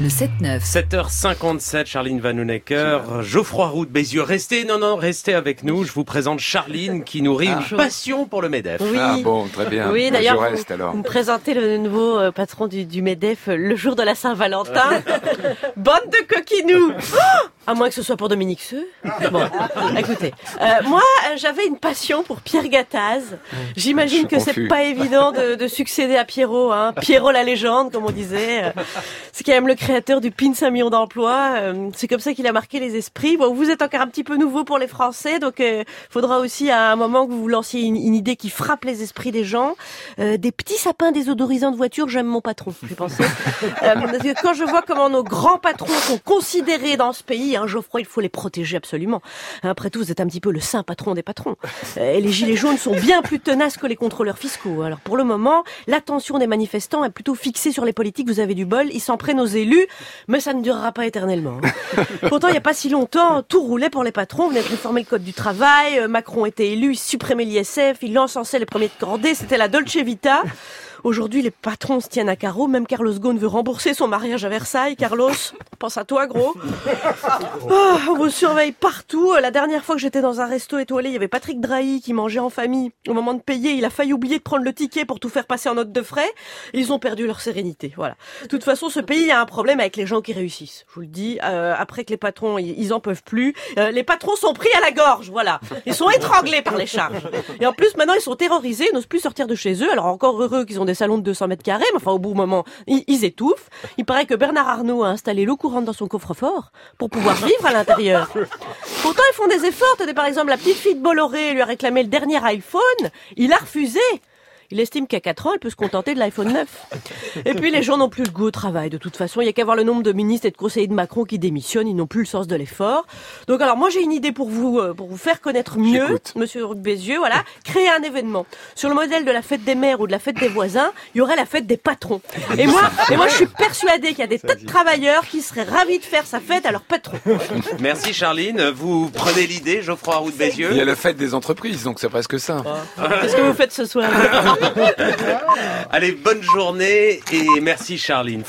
Le 7-9. 7h57, Charline Vanhoenacker, Geoffroy Roux de Bézieux. Restez avec nous. Je vous présente Charline qui nourrit une passion pour le MEDEF. Oui. Ah bon, très bien. Oui, d'ailleurs, je reste alors. Vous me présentez le nouveau patron du MEDEF le jour de la Saint-Valentin. Bande de coquinous. À moins que ce soit pour Dominique Seux. Bon, écoutez, moi, j'avais une passion pour Pierre Gattaz. J'imagine que c'est pas évident de succéder à Pierrot, hein. Pierrot la légende, comme on disait. C'est quand même le créateur du PIN 5 millions d'emplois. C'est comme ça qu'il a marqué les esprits. Bon, vous êtes encore un petit peu nouveau pour les Français, donc faudra aussi à un moment que vous lanciez une idée qui frappe les esprits des gens. Des petits sapins désodorisants de voiture, j'aime mon patron, j'ai pensé. Parce que quand je vois comment nos grands patrons sont considérés dans ce pays, hein, Geoffroy, il faut les protéger absolument. Après tout, vous êtes un petit peu le saint patron des patrons. Et les gilets jaunes sont bien plus tenaces que les contrôleurs fiscaux. Alors pour le moment, l'attention des manifestants est plutôt fixée sur les politiques. Vous avez du bol, ils s'en prennent aux élus, mais ça ne durera pas éternellement. Pourtant, il n'y a pas si longtemps, tout roulait pour les patrons. On venait de réformer le code du travail, Macron était élu, il supprimait l'ISF, il encensait les premiers de cordée, c'était la Dolce Vita. Aujourd'hui, les patrons se tiennent à carreau. Même Carlos Ghosn veut rembourser son mariage à Versailles. Carlos, pense à toi, gros. Oh, on vous surveille partout. La dernière fois que j'étais dans un resto étoilé, il y avait Patrick Drahi qui mangeait en famille. Au moment de payer, il a failli oublier de prendre le ticket pour tout faire passer en note de frais. Ils ont perdu leur sérénité. Voilà. De toute façon, ce pays a un problème avec les gens qui réussissent. Je vous le dis. Après que les patrons, ils en peuvent plus. Les patrons sont pris à la gorge. Voilà. Ils sont étranglés par les charges. Et en plus, maintenant, ils sont terrorisés. Ils n'osent plus sortir de chez eux. Alors encore heureux qu'ils ont des salons de 200 mètres carrés, mais enfin au bout d'un moment, ils étouffent. Il paraît que Bernard Arnault a installé l'eau courante dans son coffre-fort pour pouvoir vivre à l'intérieur. Pourtant, ils font des efforts. Par exemple, la petite fille de Bolloré lui a réclamé le dernier iPhone. Il a refusé. Il estime qu'à 4 ans, elle peut se contenter de l'iPhone 9. Et puis, les gens n'ont plus le goût au travail. De toute façon, il y a qu'à voir le nombre de ministres et de conseillers de Macron qui démissionnent. Ils n'ont plus le sens de l'effort. Donc, alors, moi, j'ai une idée pour vous faire connaître mieux, J'écoute. Monsieur Roux de Bézieux. Voilà, créer un événement. Sur le modèle de la fête des maires ou de la fête des voisins, il y aurait la fête des patrons. Et moi, je suis persuadée qu'il y a des tas de travailleurs qui seraient ravis de faire sa fête à leur patron. Merci Charline. Vous prenez l'idée, Geoffroy Roux de Bézieux. Il y a la fête des entreprises, donc c'est presque ça. Qu'est-ce que vous faites ce soir? Allez, bonne journée et merci Charline.